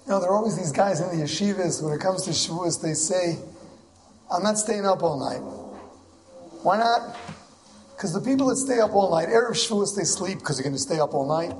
There are always these guys in the yeshivas, when it comes to Shavuos, they say, I'm not staying up all night. Why not? Because the people that stay up all night, Erev Shavuos, they sleep because they're going to stay up all night.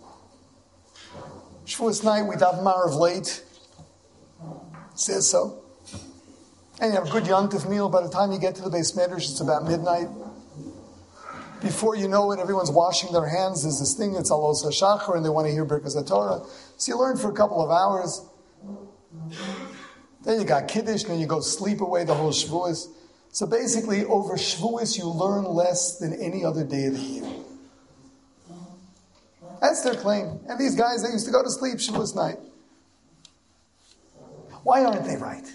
Shavuos night, we daven Marav late. It says so. And you have a good Yontif meal. By the time you get to the Beis Medrash, it's about midnight. Before you know it, everyone's washing their hands. There's this thing that's Alos HaShachar, and they want to hear Birkas HaTorah. So you learn for a couple of hours. Then you got Kiddush, and then you go sleep away the whole Shavuos. So basically, over Shavuos, you learn less than any other day of the year. That's their claim. And these guys, they used to go to sleep Shavuos night. Why aren't they right?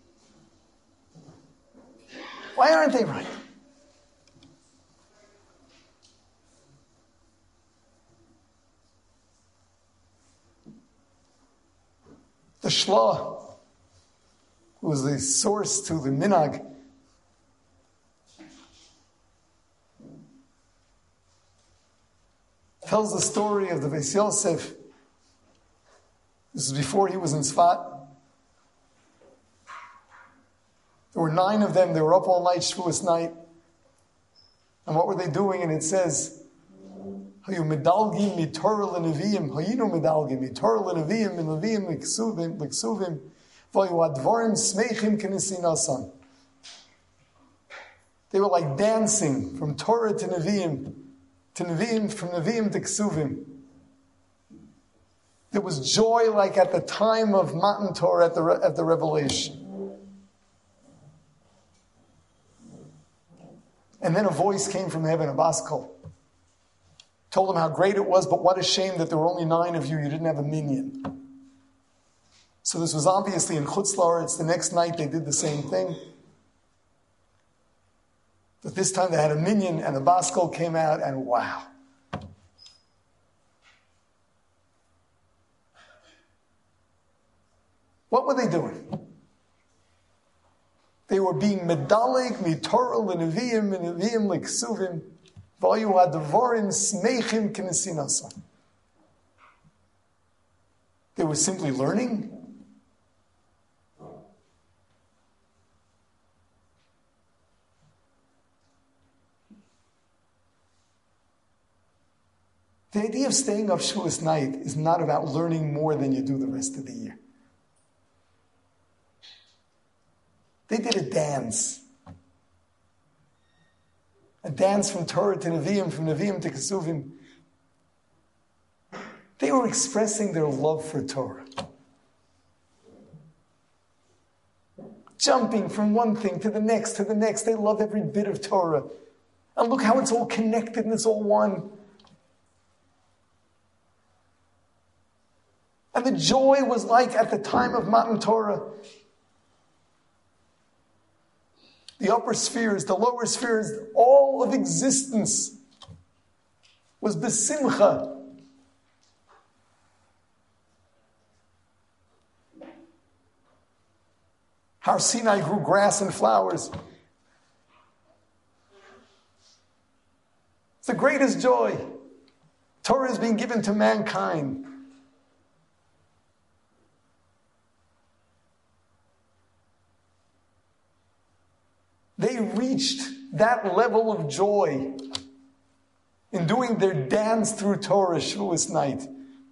Why aren't they right? The Shlah, who was the source to the Minhag, tells the story of the Beis Yosef. This is before he was in Tzfat. There were 9 of them. They were up all night, Shavuos night. And what were they doing? And it says, Hayu medalgim mitorah leneviyim, hayinu medalgim mitorah leneviyim, and leviyim liksuvim, vayu advarim smeichim kenisinasan. They were like dancing from Torah to Nevi'im, from Nevi'im to Ksuvim. There was joy like at the time of Matan Torah at the revelation. And then a voice came from heaven, a baskol. Told them how great it was, but what a shame that there were only 9 of you. You didn't have a minyan. So this was obviously in Chutz La'aretz. The next night they did the same thing. But this time they had a minyan, and the baskol came out, and wow. What were they doing? They were being medalig, mitorah, l'neviim, l'neviim, l'ksuvim, v'ayu advarim smeichim k'nesinasan. They were simply learning. The idea of staying up Shavuos night is not about learning more than you do the rest of the year. They did a dance. A dance from Torah to Nevi'im, from Nevi'im to Kesuvim. They were expressing their love for Torah. Jumping from one thing to the next, to the next. They love every bit of Torah. And look how it's all connected and it's all one. And the joy was like at the time of Matan Torah. The upper spheres, the lower spheres, all of existence was besimcha. Har Sinai grew grass and flowers. It's the greatest joy. Torah is being given to mankind. They reached that level of joy in doing their dance through Torah Shavuos night.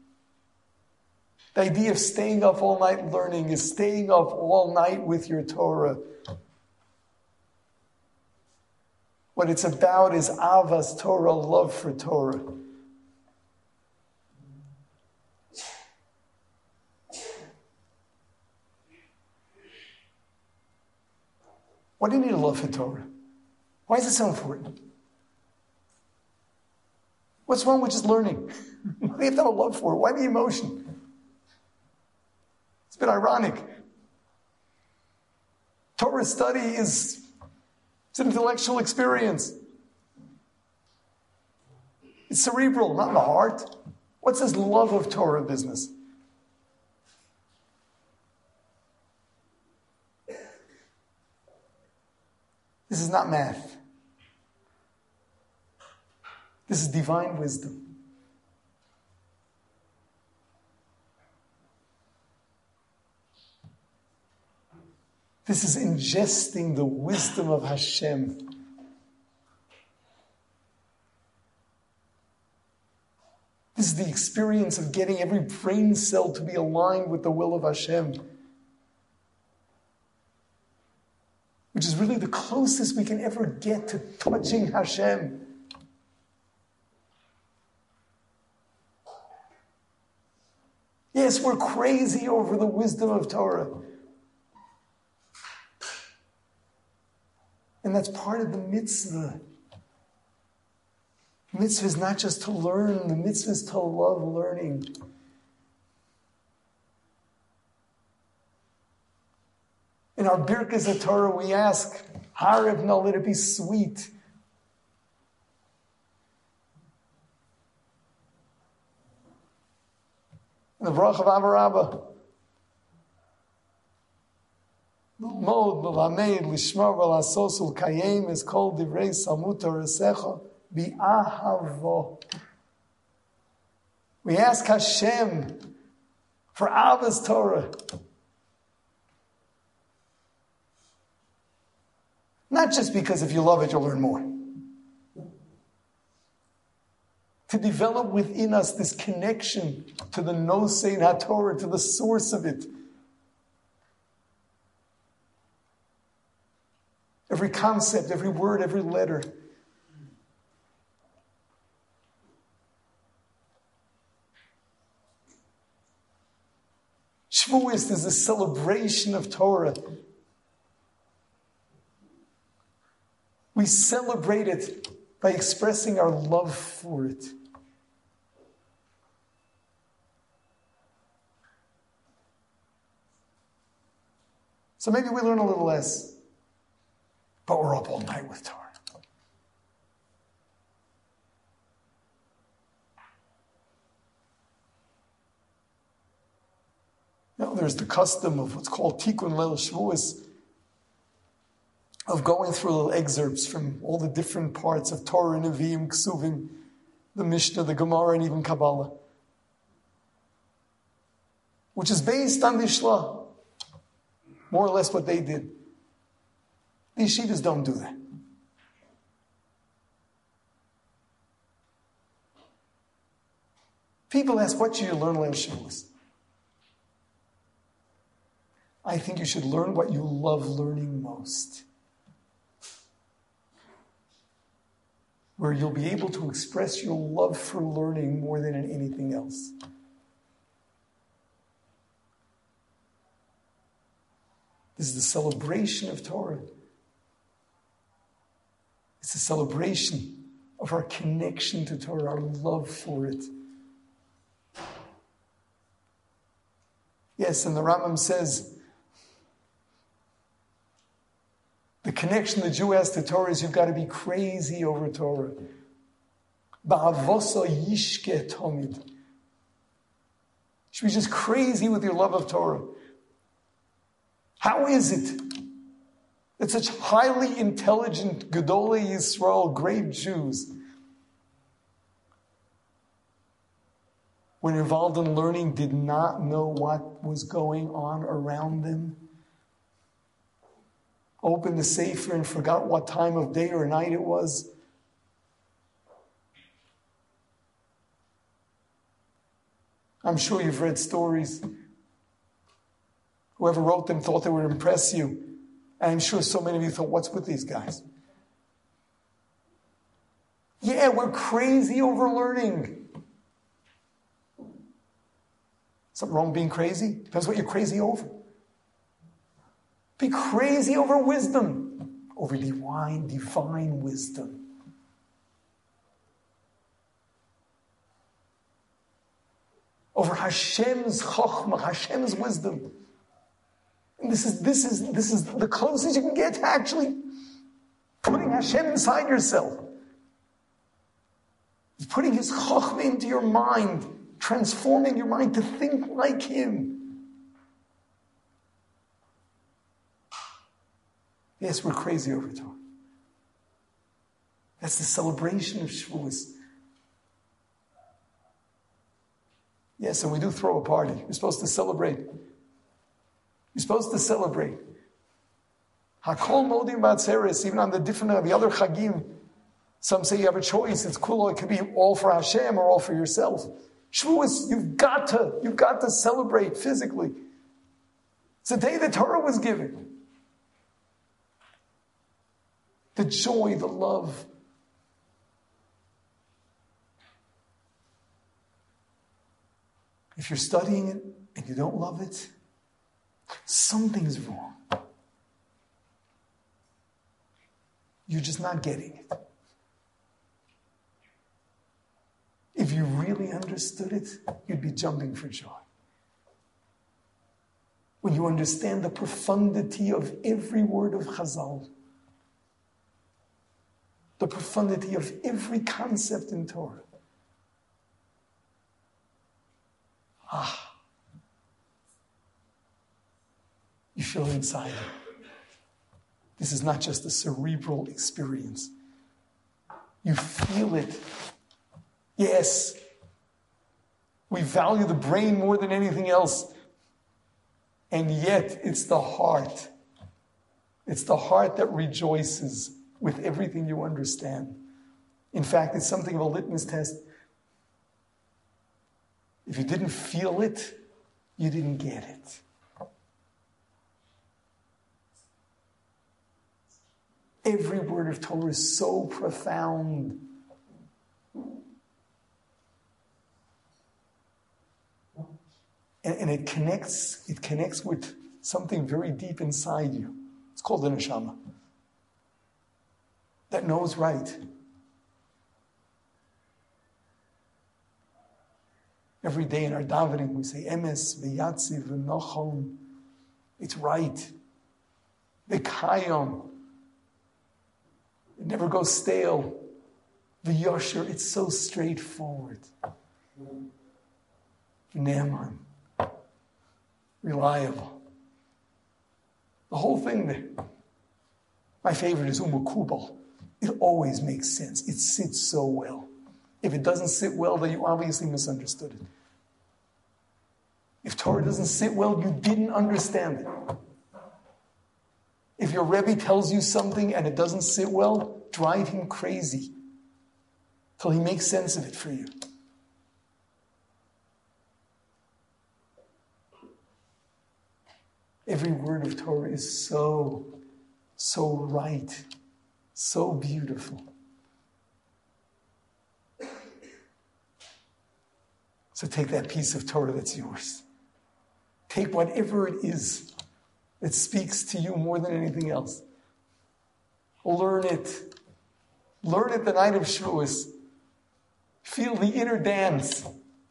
The idea of staying up all night learning is staying up all night with your Torah. What it's about is Avas Torah, love for Torah. Why do you need a love for Torah? Why is it so important? What's wrong with just learning? Why do you have to have a love for it? Why the emotion? It's a bit ironic. Torah study is an intellectual experience. It's cerebral, not in the heart. What's this love of Torah business? This is not math. This is divine wisdom. This is ingesting the wisdom of Hashem. This is the experience of getting every brain cell to be aligned with the will of Hashem, which is really the closest we can ever get to touching Hashem. Yes, we're crazy over the wisdom of Torah. And that's part of the mitzvah. The mitzvah is not just to learn, the mitzvah is to love learning. In our Birkas HaTorah, we ask, Harib, now let it be sweet. In the Bracha of Avarabba, L'mod, l'lamed, l'shmar, v'lasos, l'kayem, is called divrei samut torasecha, bi'ahavo. We ask Hashem for Abba's Torah. Not just because if you love it, you'll learn more. To develop within us this connection to the Nosei HaTorah, to the source of it. Every concept, every word, every letter. Shavuos is a celebration of Torah. We celebrate it by expressing our love for it. So maybe we learn a little less, but we're up all night with Torah. Now, there's the custom of what's called Tikkun Leil Shavuos, of going through little excerpts from all the different parts of Torah, Nevi'im, Ksuvim, the Mishnah, the Gemara, and even Kabbalah, which is based on the Shla, more or less what they did. The yeshivas don't do that. People ask, what should you learn Leil Shavuos? I think you should learn what you love learning most, where you'll be able to express your love for learning more than in anything else. This is the celebration of Torah. It's a celebration of our connection to Torah, our love for it. Yes, and the Rambam says, the connection the Jew has to Torah is you've got to be crazy over Torah. Ba'avosa yishke tomid. You should be just crazy with your love of Torah. How is it that such highly intelligent Gedolei Yisrael, great Jews, when involved in learning, did not know what was going on around them? Opened the Sefer and forgot what time of day or night it was? I'm sure you've read stories. Whoever wrote them thought they would impress you. And I'm sure so many of you thought, what's with these guys? Yeah, we're crazy over learning. Something wrong with being crazy? Depends what you're crazy over. Be crazy over wisdom, over divine wisdom. Over Hashem's chokhmah, Hashem's wisdom. And this is the closest you can get to actually putting Hashem inside yourself. Putting His chokhmah into your mind, transforming your mind to think like Him. Yes, we're crazy over Torah. That's the celebration of Shavuos. Yes, and we do throw a party. We're supposed to celebrate. You're supposed to celebrate. Hakol modim ba'atzeres, even on the other chagim. Some say you have a choice. It's cool. It could be all for Hashem or all for yourself. Shavuos, you've got to celebrate physically. It's the day the Torah was given. The joy, the love. If you're studying it and you don't love it, something's wrong. You're just not getting it. If you really understood it, you'd be jumping for joy. When you understand the profundity of every word of Chazal, the profundity of every concept in Torah. You feel it inside. This is not just a cerebral experience. You feel it. Yes, we value the brain more than anything else. And yet, it's the heart. It's the heart that rejoices with everything you understand. In fact, it's something of a litmus test. If you didn't feel it, you didn't get it. Every word of Torah is so profound. And it connects with something very deep inside you. It's called the neshama. That knows right. Every day in our davening we say, Emes, v'yatziv, v'nochon. It's right. V'kayom. It never goes stale. V'yosher, it's so straightforward. Ne'eman. Reliable. The whole thing there. My favorite is Umukubal. It always makes sense. It sits so well. If it doesn't sit well, then you obviously misunderstood it. If Torah doesn't sit well, you didn't understand it. If your Rebbe tells you something and it doesn't sit well, drive him crazy till he makes sense of it for you. Every word of Torah is so right, so beautiful. So take that piece of Torah that's yours. Take whatever it is that speaks to you more than anything else. Learn it. Learn it the night of Shavuos. Feel the inner dance.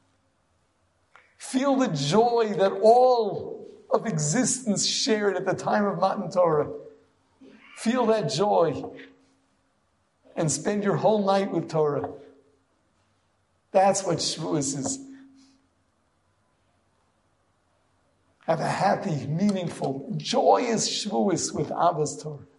Feel the joy that all of existence shared at the time of Matan Torah. Feel that joy and spend your whole night with Torah. That's what Shavuos is. Have a happy, meaningful, joyous Shavuos with Abba's Torah.